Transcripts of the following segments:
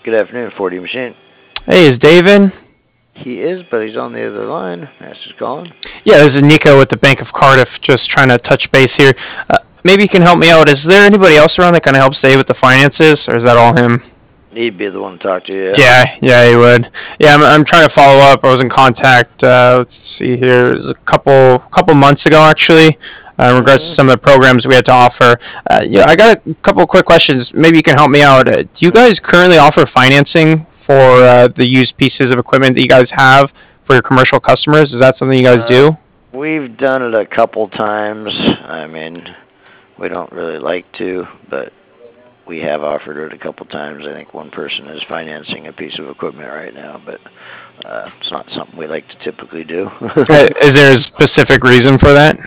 Good afternoon, 4D Machine. Hey, is Dave in? He is, but he's on the other line. Master's calling. Yeah, this is Nico with the Bank of Cardiff, just trying to touch base here. Maybe you can help me out. Is there anybody else around that kind of helps Dave with the finances, or is that all him? He'd be the one to talk to you. Yeah, he would. Yeah, I'm trying to follow up. I was in contact. Let's see here. It was a couple months ago, actually, in regards to some of the programs we had to offer. Yeah, I got a couple quick questions. Maybe you can help me out. Do you guys currently offer financing for the used pieces of equipment that you guys have for your commercial customers? Is that something you guys do? We've done it a couple times. I mean, we don't really like to, but we have offered it a couple times. I think one person is financing a piece of equipment right now, but it's not something we like to typically do. Is there a specific reason for that?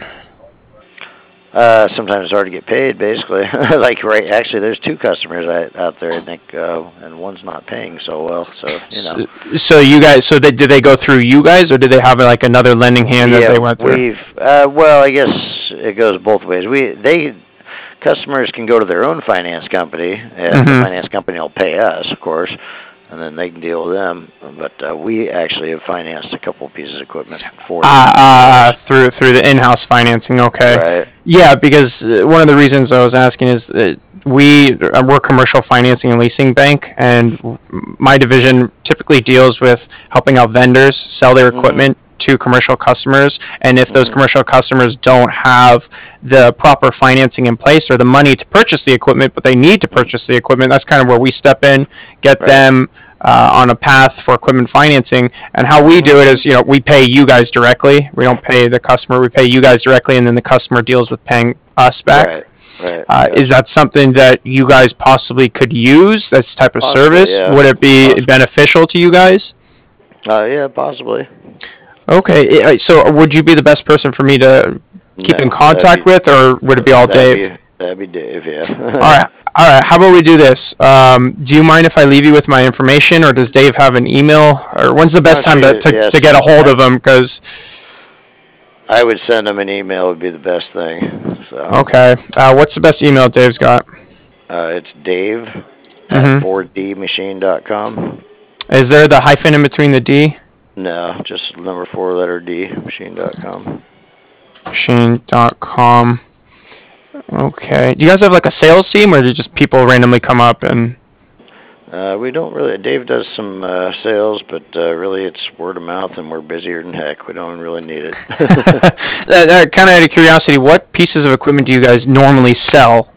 Sometimes it's hard to get paid, basically. Actually, there's two customers out there, I think, and one's not paying so well. So So you guys, did they go through you guys, or did they have like another lending hand that they went through? Well, I guess it goes both ways. Customers can go to their own finance company, and the finance company will pay us, of course, and then they can deal with them. But we actually have financed a couple pieces of equipment for them. Through the in-house financing. Okay. Right. Yeah, because one of the reasons I was asking is that we're a commercial financing and leasing bank, and my division typically deals with helping out vendors sell their equipment to commercial customers, and if those commercial customers don't have the proper financing in place or the money to purchase the equipment, but they need to purchase the equipment, that's kind of where we step in, get them on a path for equipment financing. And how we do it is, we pay you guys directly. We don't pay the customer. We pay you guys directly, and then the customer deals with paying us back. Right. Is that something that you guys possibly could use, this type of service? Yeah. Would it be beneficial to you guys? Yeah, possibly. Okay, so would you be the best person for me to keep in contact with, or would it be all Dave? That'd be Dave, yeah. All right. How about we do this? Do you mind if I leave you with my information, or does Dave have an email? Or when's the best time to get a hold of him? Because I would send him an email would be the best thing. So. Okay. What's the best email Dave's got? It's Dave at 4dmachine.com. Is there the hyphen in between the D? No, just number 4 letter D, machine.com. Machine.com. Okay. Do you guys have like a sales team, or do just people randomly come up and? We don't really. Dave does some sales, but really it's word of mouth, and we're busier than heck. We don't really need it. Kind of out of curiosity, what pieces of equipment do you guys normally sell?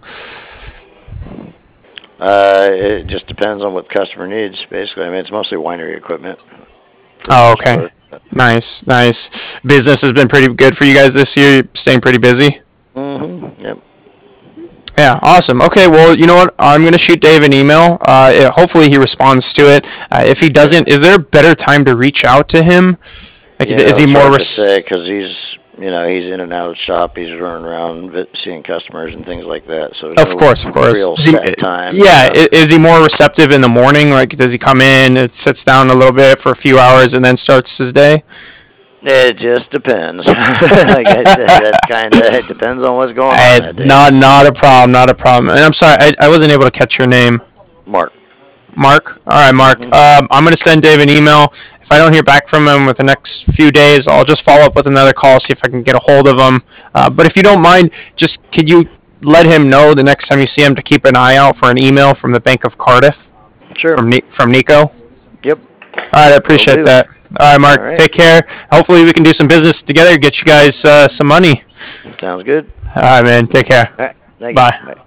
It just depends on what the customer needs, basically. I mean, it's mostly winery equipment. Oh, okay. Nice. Business has been pretty good for you guys this year. You're staying pretty busy. Yep. Yeah, awesome. Okay, well, you know what? I'm going to shoot Dave an email. Hopefully he responds to it. If he doesn't, is there a better time to reach out to him? Is he more... Because he's in and out of the shop. He's running around seeing customers and things like that. So of course. Real set time. Yeah, is he more receptive in the morning? Like, does he come in, it sits down a little bit for a few hours, and then starts his day? It just depends. Like I said, it depends on what's going on that day. Not a problem. And I'm sorry, I wasn't able to catch your name. Mark? All right, Mark. I'm going to send Dave an email. If I don't hear back from him within the next few days, I'll just follow up with another call, see if I can get a hold of him. But if you don't mind, could you let him know the next time you see him to keep an eye out for an email from the Bank of Cardiff? Sure. From Nico? Yep. All right, I appreciate that. All right, Mark. All right. Take care. Hopefully we can do some business together, get you guys some money. Sounds good. All right, man. Take care. All right. Thank you. Bye. Bye.